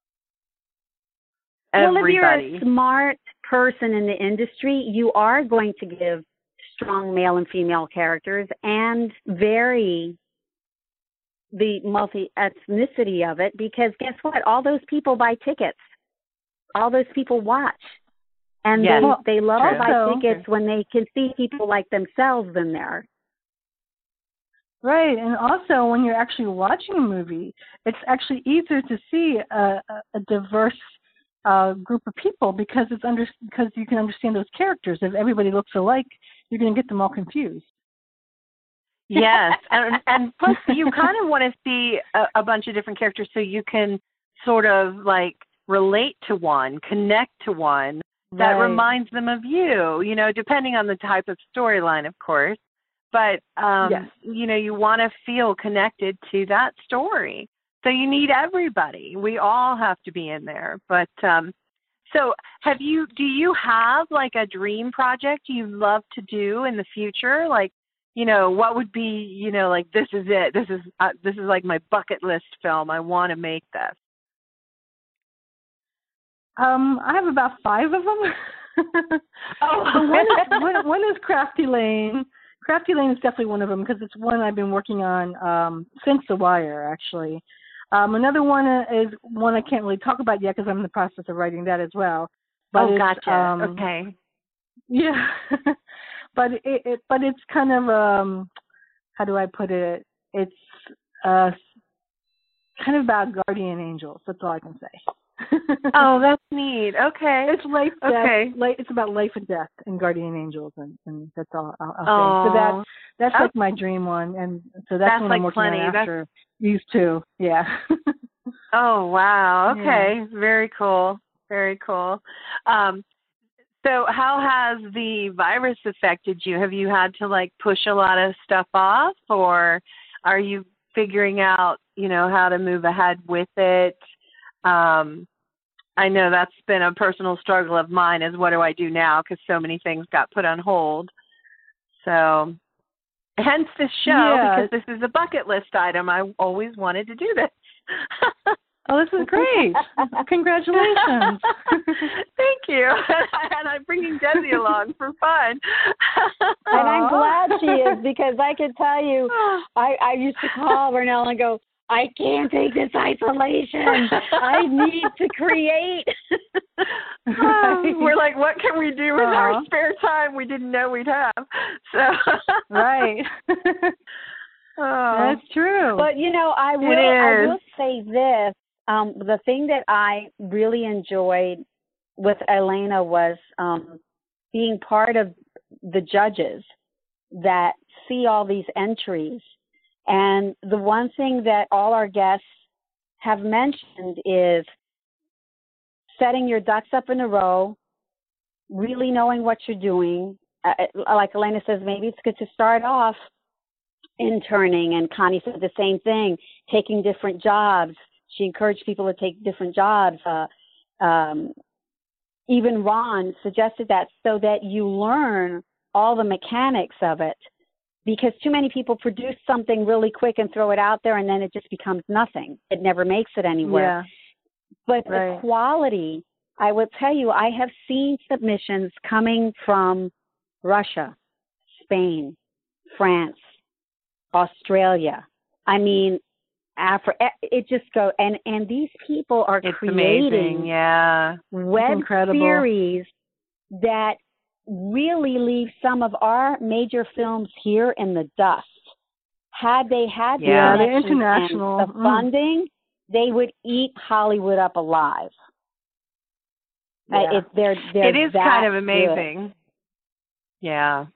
Speaker 3: Well, if you're
Speaker 2: everybody.
Speaker 3: a smart person in the industry, you are going to give strong male and female characters and vary the multi-ethnicity of it, because guess what? All those people buy tickets. All those people watch. And
Speaker 2: Yes,
Speaker 3: they, they love
Speaker 2: true.
Speaker 3: to buy
Speaker 4: Also-
Speaker 3: tickets when they can see people like themselves in there.
Speaker 4: Right, and also when you're actually watching a movie, it's actually easier to see a, a, a diverse uh, group of people, because it's under because you can understand those characters. If everybody looks alike, you're going to get them all confused.
Speaker 2: Yes, and and plus you kind of want to see a, a bunch of different characters so you can sort of like relate to one, connect to one that
Speaker 4: Right.
Speaker 2: reminds them of you, you know, depending on the type of storyline, of course. But, um,
Speaker 4: Yes.
Speaker 2: you know, you want to feel connected to that story. So you need everybody. We all have to be in there. But um, so have you, do you have like a dream project you love to do in the future? Like, you know, what would be, you know, like, this is it. This is, uh, this is like my bucket list film. I want to make this.
Speaker 4: Um, I have about five of them.
Speaker 2: Oh,
Speaker 4: So one is, one, one is Crafty Lane. Crafty Lane is definitely one of them, because it's one I've been working on um, since The Wire, actually. Um, another one is one I can't really talk about yet, because I'm in the process of writing that as well. But
Speaker 2: oh,
Speaker 4: it's,
Speaker 2: gotcha.
Speaker 4: Um,
Speaker 2: Okay.
Speaker 4: Yeah, but it, it but it's kind of um, how do I put it? It's uh, kind of about guardian angels. That's all I can say.
Speaker 2: Oh, that's neat. Okay.
Speaker 4: It's life, death.
Speaker 2: Okay.
Speaker 4: Like, it's about life and death and guardian angels, and, and that's all I'll, I'll
Speaker 2: Oh.
Speaker 4: say. So that that's
Speaker 2: Oh.
Speaker 4: like my dream one, and so that's,
Speaker 2: That's
Speaker 4: what
Speaker 2: like
Speaker 4: I'm working
Speaker 2: plenty.
Speaker 4: on
Speaker 2: That's-
Speaker 4: after these two. Yeah.
Speaker 2: Oh, wow. Okay.
Speaker 4: Yeah.
Speaker 2: Very cool. Very cool. Um, so how has the virus affected you? Have you had to like push a lot of stuff off, or are you figuring out, you know, how to move ahead with it? Um, I know that's been a personal struggle of mine is what do I do now? Because so many things got put on hold. So hence this show,
Speaker 4: Yeah.
Speaker 2: because this is a bucket list item. I always wanted to do this.
Speaker 4: Oh, this is great. Congratulations.
Speaker 2: Thank you. And I'm bringing Desi along for fun.
Speaker 3: And I'm glad she is, because I can tell you, I, I used to call Vernell and go, I can't take this isolation. I need to create.
Speaker 2: Right. We're like, what can we do with
Speaker 4: uh-huh.
Speaker 2: our spare time we didn't know we'd have? So
Speaker 4: Right.
Speaker 2: Oh.
Speaker 4: That's true.
Speaker 3: But, you know, I will, I will say this. Um, the thing that I really enjoyed with Elena was um, being part of the judges that see all these entries. And the one thing that all our guests have mentioned is setting your ducks up in a row, really knowing what you're doing. Uh, like Elena says, maybe it's good to start off interning, and Connie said the same thing, taking different jobs. She encouraged people to take different jobs. Uh, um, even Ron suggested that so that you learn all the mechanics of it, because too many people produce something really quick and throw it out there, and then it just becomes nothing. It never makes it anywhere.
Speaker 4: Yeah.
Speaker 3: But
Speaker 4: right.
Speaker 3: the quality, I will tell you, I have seen submissions coming from Russia, Spain, France, Australia. I mean, Africa. It just go and and these people are
Speaker 2: it's
Speaker 3: creating
Speaker 2: amazing. Yeah.
Speaker 3: web series that really leave some of our major films here in the dust. Had they had
Speaker 2: yeah,
Speaker 3: the,
Speaker 4: the international
Speaker 3: and the funding, mm. they would eat Hollywood up alive.
Speaker 4: Yeah.
Speaker 3: Uh, it, they're, they're
Speaker 2: it is kind of amazing. Good. Yeah.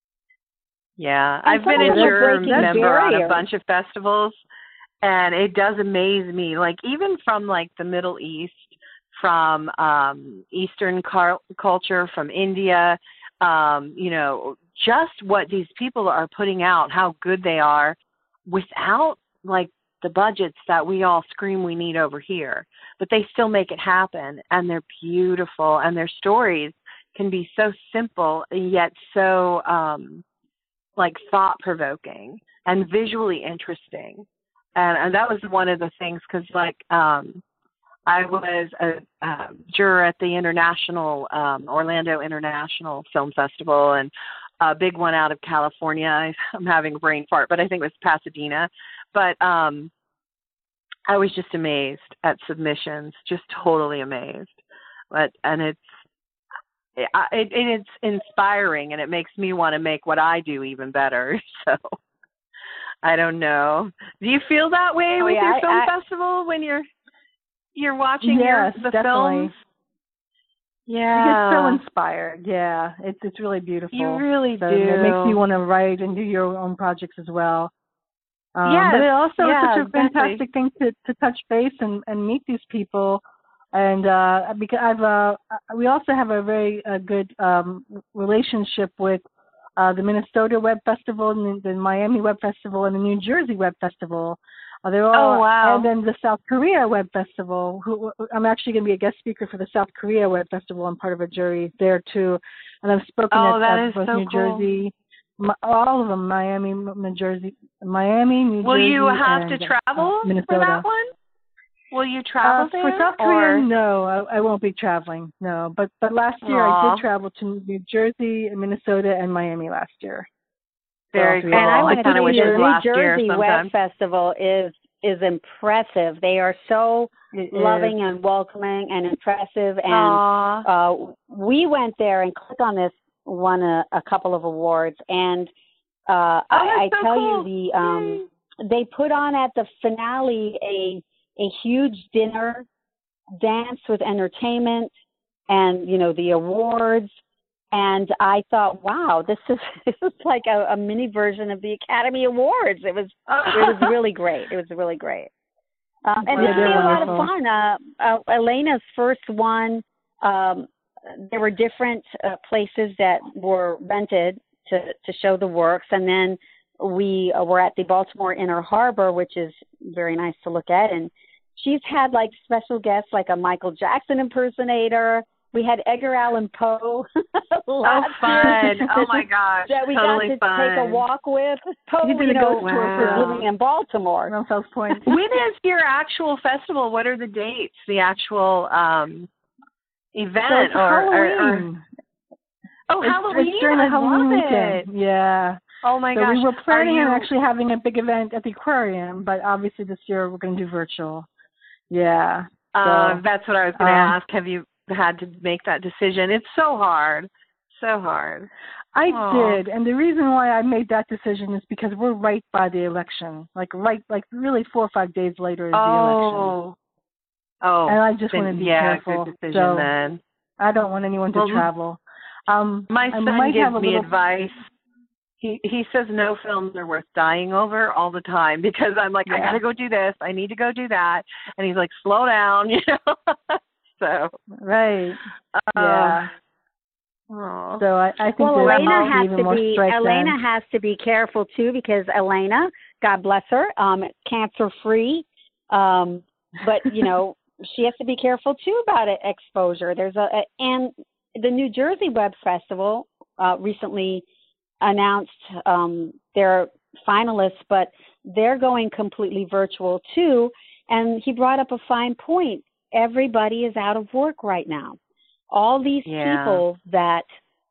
Speaker 2: Yeah.
Speaker 3: And
Speaker 2: I've been a juror member
Speaker 3: barrier.
Speaker 2: on a bunch of festivals, and it does amaze me. Like, even from, like, the Middle East, from um, Eastern car- culture, from India, um, you know, just what these people are putting out, how good they are, without, like, the budgets that we all scream we need over here. But they still make it happen, and they're beautiful, and their stories can be so simple, yet so, um, like, thought-provoking and visually interesting. And, and that was one of the things, because, like, um, I was a uh, juror at the International, um, Orlando International Film Festival, and a big one out of California. I, I'm having a brain fart, but I think it was Pasadena. But um, I was just amazed at submissions, just totally amazed. But and it's it, it, it's inspiring, and it makes me want to make what I do even better. So I don't know. Do you feel that way
Speaker 3: oh,
Speaker 2: with
Speaker 3: yeah,
Speaker 2: your
Speaker 3: I,
Speaker 2: film
Speaker 3: I,
Speaker 2: festival when you're you're watching
Speaker 4: yes,
Speaker 2: your, the
Speaker 4: definitely.
Speaker 2: films? Yeah,
Speaker 4: you get so inspired. Yeah, it's it's really beautiful.
Speaker 2: You really
Speaker 4: so
Speaker 2: do.
Speaker 4: It makes you want to write and do your own projects as well. Um,
Speaker 2: yes,
Speaker 4: but it also
Speaker 2: yeah,
Speaker 4: is such a
Speaker 2: exactly.
Speaker 4: fantastic thing to, to touch base and, and meet these people. And uh, because I've uh, we also have a very uh, good um, relationship with uh, the Minnesota Web Festival, and the, the Miami Web Festival, and the New Jersey Web Festival. Uh, they're all,
Speaker 2: oh, wow.
Speaker 4: And then the South Korea Web Festival. Who, I'm actually going to be a guest speaker for the South Korea Web Festival. I'm part of a jury there too, and I've spoken
Speaker 2: oh,
Speaker 4: at
Speaker 2: that
Speaker 4: uh,
Speaker 2: is
Speaker 4: both
Speaker 2: so
Speaker 4: New
Speaker 2: cool.
Speaker 4: Jersey, my, all of them, Miami, New Jersey, Miami, New
Speaker 2: Will
Speaker 4: Jersey.
Speaker 2: you have
Speaker 4: and,
Speaker 2: to travel
Speaker 4: uh, Minnesota.
Speaker 2: for that one? Will you travel
Speaker 4: uh,
Speaker 2: there?
Speaker 4: For South
Speaker 2: or?
Speaker 4: Korea, no, I, I won't be traveling. No, but but last year
Speaker 2: Aww.
Speaker 4: I did travel to New Jersey, Minnesota, and Miami last year.
Speaker 2: Very
Speaker 4: so
Speaker 2: cool.
Speaker 3: And I went
Speaker 2: I kind of
Speaker 3: to
Speaker 2: wish
Speaker 3: the
Speaker 2: it was
Speaker 3: New
Speaker 2: last year
Speaker 3: Jersey
Speaker 2: sometime.
Speaker 3: Web Festival is is impressive. They are so
Speaker 4: it
Speaker 3: loving
Speaker 4: is.
Speaker 3: and welcoming and impressive. And
Speaker 2: Aww.
Speaker 3: uh, we went there and Click on This won a, a couple of awards. And uh,
Speaker 2: oh,
Speaker 3: I, I
Speaker 2: so
Speaker 3: tell
Speaker 2: cool.
Speaker 3: you, the um, they put on at the finale a a huge dinner dance with entertainment and, you know, the awards. And I thought, wow, this is this is like a, a mini version of the Academy Awards. It was it was really great. It was really great. Um, and
Speaker 4: Yeah,
Speaker 3: it's
Speaker 4: they're
Speaker 3: been a lot of
Speaker 4: wonderful.
Speaker 3: fun. Uh, uh, Elena's first one, um, there were different uh, places that were rented to, to show the works. And then we uh, were at the Baltimore Inner Harbor, which is very nice to look at. And she's had like special guests like a Michael Jackson impersonator. We had Edgar Allan Poe.
Speaker 2: Oh, fun. Oh, my gosh.
Speaker 3: That we
Speaker 2: totally
Speaker 3: got to
Speaker 2: fun.
Speaker 3: take a walk with. Poe,
Speaker 4: You did
Speaker 3: you
Speaker 4: a
Speaker 3: know,
Speaker 4: ghost
Speaker 2: tour
Speaker 3: was
Speaker 2: for
Speaker 3: living in Baltimore.
Speaker 4: Around South Point.
Speaker 2: When is your actual festival? What are the dates? The actual um, event?
Speaker 4: So it's
Speaker 2: or, or, or
Speaker 4: Halloween.
Speaker 2: Oh,
Speaker 4: It's,
Speaker 2: Halloween!
Speaker 4: it's during the
Speaker 2: I
Speaker 4: Halloween
Speaker 2: love
Speaker 4: weekend.
Speaker 2: it.
Speaker 4: Yeah.
Speaker 2: Oh my
Speaker 4: so
Speaker 2: gosh!
Speaker 4: we were planning
Speaker 2: Are
Speaker 4: on
Speaker 2: you...
Speaker 4: actually having a big event at the aquarium, but obviously this year we're going to do virtual. Yeah.
Speaker 2: Uh,
Speaker 4: so,
Speaker 2: that's what I was going to
Speaker 4: um,
Speaker 2: ask. Have you had to make that decision? It's so hard, so hard.
Speaker 4: I
Speaker 2: Aww.
Speaker 4: did, and the reason why I made that decision is because we're right by the election, like right, like really four or five days later is the election.
Speaker 2: Oh. Oh.
Speaker 4: And I just
Speaker 2: then,
Speaker 4: want to be
Speaker 2: yeah,
Speaker 4: careful.
Speaker 2: good decision
Speaker 4: so
Speaker 2: then.
Speaker 4: I don't want anyone to
Speaker 2: Well,
Speaker 4: travel. Um,
Speaker 2: my
Speaker 4: I
Speaker 2: son
Speaker 4: might
Speaker 2: gives
Speaker 4: have a
Speaker 2: me
Speaker 4: little...
Speaker 2: advice. He he says no films are worth dying over all the time because I'm like,
Speaker 4: Yeah.
Speaker 2: I gotta go do this, I need to go do that, and he's like, slow down, you know. so
Speaker 4: Right.
Speaker 2: uh,
Speaker 4: Yeah.
Speaker 2: Aw.
Speaker 4: So I, I think
Speaker 3: Well,
Speaker 4: there's
Speaker 3: Elena
Speaker 4: probably
Speaker 3: has
Speaker 4: even
Speaker 3: to
Speaker 4: more
Speaker 3: be
Speaker 4: strike
Speaker 3: Elena
Speaker 4: then.
Speaker 3: has to be careful too because Elena, God bless her, um, cancer free, um, but you know she has to be careful too about it, exposure. There's a, a and the New Jersey Web Festival uh, recently announced um, their finalists, but they're going completely virtual too. And he brought up a fine point. Everybody is out of work right now. All these
Speaker 2: Yeah.
Speaker 3: people that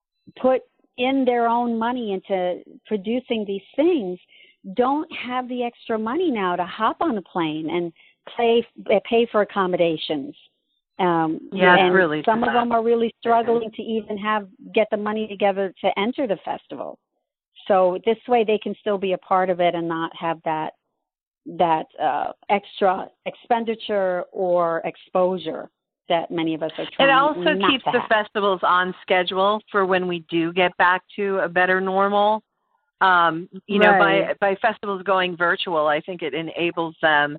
Speaker 3: put in their own money into producing these things don't have the extra money now to hop on a plane and pay pay for accommodations. Um,
Speaker 2: Yeah, it's
Speaker 3: and
Speaker 2: really
Speaker 3: some
Speaker 2: tough.
Speaker 3: of them are really struggling to even have get the money together to enter the festival. So this way they can still be a part of it and not have that that uh, extra expenditure or exposure that many of us are trying
Speaker 2: It also
Speaker 3: not
Speaker 2: keeps
Speaker 3: to
Speaker 2: the
Speaker 3: have.
Speaker 2: festivals on schedule for when we do get back to a better normal. Um, you know,
Speaker 4: Right.
Speaker 2: by by festivals going virtual, I think it enables them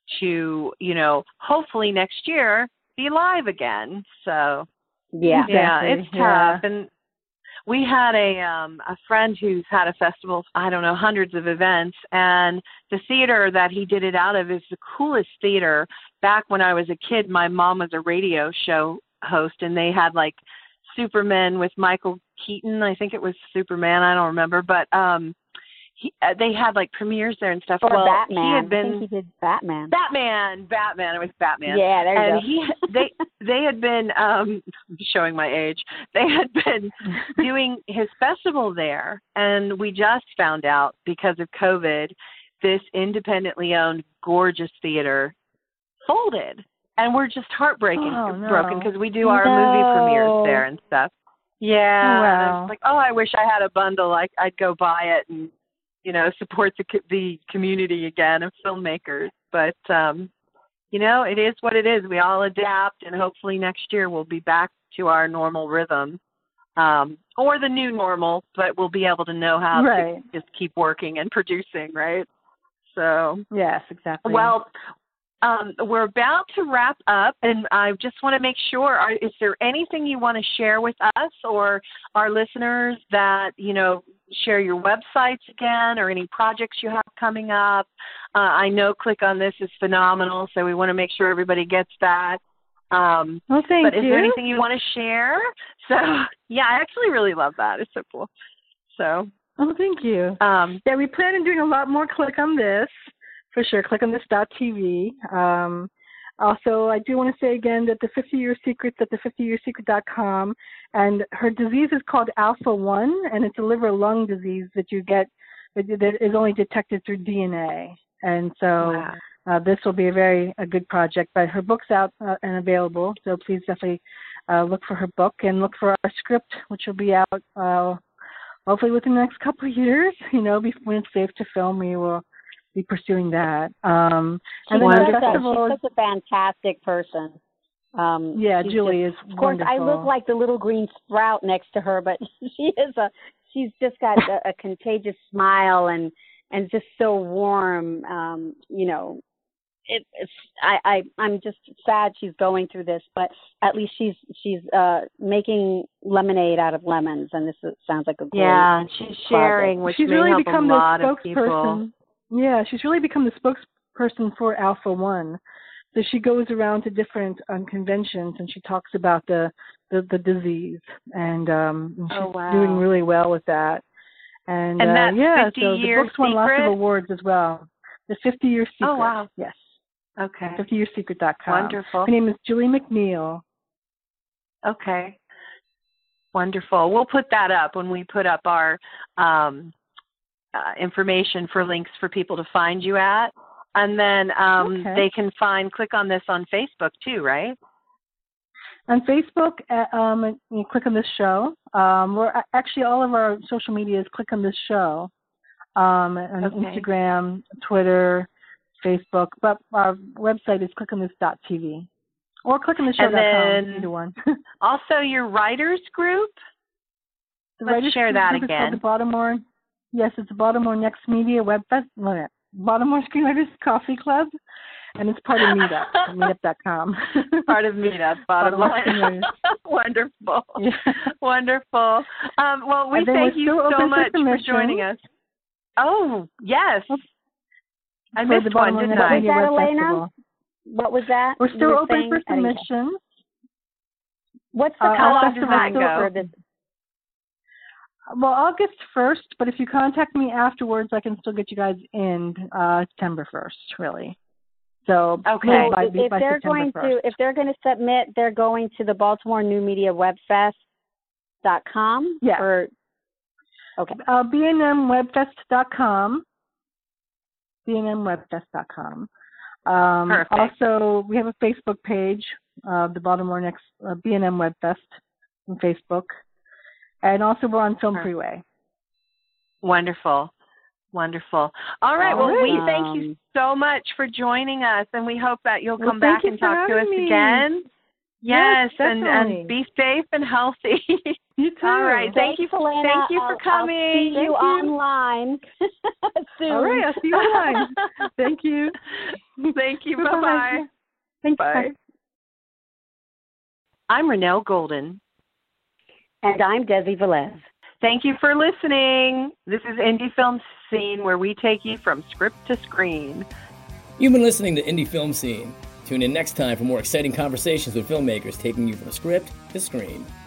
Speaker 2: to, you know, hopefully next year be live again. So
Speaker 3: Yeah.
Speaker 2: yeah,
Speaker 4: Exactly,
Speaker 2: it's
Speaker 4: yeah.
Speaker 2: tough. And we had a um a friend who's had a festival, I don't know, hundreds of events, and the theater that he did it out of is the coolest theater. Back when I was a kid, my mom was a radio show host, and they had like Superman with Michael Keaton. I think it was Superman, I don't remember, but um he, uh, they had like premieres there and stuff.
Speaker 3: Or
Speaker 2: well,
Speaker 3: Batman.
Speaker 2: he had been
Speaker 3: I think he did Batman.
Speaker 2: Batman, Batman. It was Batman.
Speaker 3: Yeah, there you
Speaker 2: and
Speaker 3: go.
Speaker 2: he, they, they had been um, showing my age. They had been doing his festival there, and we just found out because of COVID, this independently owned, gorgeous theater folded, and we're just heartbreaking,
Speaker 4: Oh, no.
Speaker 2: broken because we do our
Speaker 3: No.
Speaker 2: movie premieres there and stuff. Yeah,
Speaker 4: Oh,
Speaker 2: and
Speaker 4: wow.
Speaker 2: it's like, oh, I wish I had a bundle. I, I'd go buy it and, you know, support the co- the community again of filmmakers. But, um, you know, it is what it is. We all adapt, and hopefully next year we'll be back to our normal rhythm, um, or the new normal, but we'll be able to know how
Speaker 4: Right.
Speaker 2: to just keep working and producing, right? So,
Speaker 4: Yes, exactly.
Speaker 2: well, um, we're about to wrap up, and I just want to make sure, are, is there anything you want to share with us or our listeners that, you know, share your websites again or any projects you have coming up? Uh, I know Click on This is phenomenal, so we want to make sure everybody gets that. Um,
Speaker 4: well, thank
Speaker 2: but is
Speaker 4: you.
Speaker 2: there anything you want to share? So, yeah, I actually really love that. It's so cool. So,
Speaker 4: Oh, thank you.
Speaker 2: um,
Speaker 4: Yeah, we plan on doing a lot more Click on This, for sure, click on this dot t v. Um, also, I do want to say again that the fifty-year secrets at the fifty year secret dot com, and her disease is called alpha one, and it's a liver-lung disease that you get that that is only detected through D N A. And so
Speaker 2: wow.
Speaker 4: uh, this will be a very a good project. But her book's out uh, and available, so please definitely uh, look for her book and look for our script, which will be out uh, hopefully within the next couple of years. You know, before when it's safe to film, we will be pursuing that. Um,
Speaker 3: She's,
Speaker 4: and then
Speaker 3: such
Speaker 4: the
Speaker 3: a,
Speaker 4: festival
Speaker 3: she's such a fantastic person. Um,
Speaker 4: Yeah,
Speaker 3: she's
Speaker 4: Julie
Speaker 3: just,
Speaker 4: is
Speaker 3: Of course,
Speaker 4: wonderful.
Speaker 3: I look like the little green sprout next to her, but she is a. She's just got a, a contagious smile and and just so warm. Um, you know, it, it's I, I I'm just sad she's going through this, but at least she's she's uh, making lemonade out of lemons, and this is, sounds like a great
Speaker 2: yeah. She's sharing,
Speaker 3: project.
Speaker 2: which
Speaker 4: she's
Speaker 2: may
Speaker 4: really
Speaker 2: help
Speaker 4: become
Speaker 2: a lot
Speaker 4: the
Speaker 2: of people.
Speaker 4: spokesperson. Yeah, she's really become the spokesperson for Alpha One. So she goes around to different um, conventions and she talks about the the, the disease, and, um, and she's
Speaker 2: Oh, wow.
Speaker 4: doing really well with that. And,
Speaker 2: And
Speaker 4: uh,
Speaker 2: that
Speaker 4: yeah, so the
Speaker 2: fifty-year
Speaker 4: book's won lots
Speaker 2: secret?
Speaker 4: of awards as well. The fifty-year secret.
Speaker 2: Oh, wow.
Speaker 4: Yes.
Speaker 2: Okay.
Speaker 4: fifty year secret dot com.
Speaker 2: Wonderful.
Speaker 4: Her name is Julie McNeil.
Speaker 2: Okay. Wonderful. We'll put that up when we put up our um, uh, information for links for people to find you at. And then um,
Speaker 4: Okay.
Speaker 2: they can find, click on this on Facebook too, right?
Speaker 4: On Facebook, uh, um, you click on this show. Um, we're actually all of our social media is click on this show. Um, on
Speaker 2: Okay.
Speaker 4: Instagram, Twitter, Facebook, but our website is click on this dot t v or click on the show dot com.
Speaker 2: And then
Speaker 4: Either one.
Speaker 2: also your writers group.
Speaker 4: The
Speaker 2: Let's
Speaker 4: writers
Speaker 2: share
Speaker 4: group
Speaker 2: that
Speaker 4: is called
Speaker 2: again.
Speaker 4: The Baltimore. Yes, it's the Baltimore Next Media Web Fest. Baltimore Screenwriters Coffee Club, and it's part of Meetup, meetup dot com.
Speaker 2: Part of Meetup, bottom line. Wonderful.
Speaker 4: Yeah.
Speaker 2: Wonderful. Um, well, we
Speaker 4: And then
Speaker 2: thank
Speaker 4: we're
Speaker 2: you
Speaker 4: still
Speaker 2: so
Speaker 4: open
Speaker 2: much
Speaker 4: for
Speaker 2: for
Speaker 4: submissions.
Speaker 2: joining us. Oh, yes. I
Speaker 4: For
Speaker 2: missed
Speaker 4: the
Speaker 2: one,
Speaker 4: Baltimore
Speaker 2: didn't
Speaker 4: Next
Speaker 2: I?
Speaker 4: Media
Speaker 3: Was that
Speaker 4: Web
Speaker 3: Elena?
Speaker 4: Festival.
Speaker 3: What was that?
Speaker 4: We're
Speaker 3: you
Speaker 4: still
Speaker 3: were
Speaker 4: open
Speaker 3: saying?
Speaker 4: for
Speaker 3: I didn't catch-
Speaker 4: submissions.
Speaker 3: What's the
Speaker 4: Uh,
Speaker 2: How long
Speaker 3: cutoff
Speaker 2: does
Speaker 3: time
Speaker 2: that go?
Speaker 3: for this?
Speaker 4: Well, August first, but if you contact me afterwards, I can still get you guys in uh, September first, really. So
Speaker 2: Okay.
Speaker 4: by,
Speaker 3: if
Speaker 4: by
Speaker 3: they're
Speaker 4: September
Speaker 3: going
Speaker 4: first.
Speaker 3: to if they're going to submit, they're going to the Baltimore New Media Webfest dot com.
Speaker 4: Yeah.
Speaker 3: Or okay.
Speaker 4: Uh, B N M webfest dot com. B N M webfest dot com. Um,
Speaker 2: Perfect.
Speaker 4: also, we have a Facebook page, uh, the Baltimore Next uh, B N M Webfest on Facebook, and also we're on Film
Speaker 2: Perfect.
Speaker 4: Freeway.
Speaker 2: Wonderful. Wonderful. All right.
Speaker 4: All
Speaker 2: well,
Speaker 4: right.
Speaker 2: we thank you
Speaker 3: Um,
Speaker 2: so much for joining us, and we hope that you'll
Speaker 4: Well,
Speaker 2: come
Speaker 4: thank
Speaker 2: back
Speaker 4: you
Speaker 2: and
Speaker 4: for
Speaker 2: talk to us
Speaker 4: having me.
Speaker 2: again. Yes,
Speaker 4: Yes,
Speaker 2: and,
Speaker 4: definitely.
Speaker 2: and be safe and healthy.
Speaker 4: You too.
Speaker 2: All right. Thank you,
Speaker 3: Thanks, Elena.
Speaker 2: thank you for
Speaker 3: I'll-
Speaker 2: coming.
Speaker 3: I'll see
Speaker 2: Thank
Speaker 3: you online soon.
Speaker 4: All right, I'll see you online. Thank you.
Speaker 2: Thank you.
Speaker 4: Bye-bye.
Speaker 2: Bye-bye.
Speaker 4: Thanks.
Speaker 2: Bye. I'm Renelle Golden.
Speaker 3: And I'm Desi Velez.
Speaker 2: Thank you for listening. This is Indie Film Scene, where we take you from script to screen.
Speaker 1: You've been listening to Indie Film Scene. Tune in next time for more exciting conversations with filmmakers taking you from script to screen.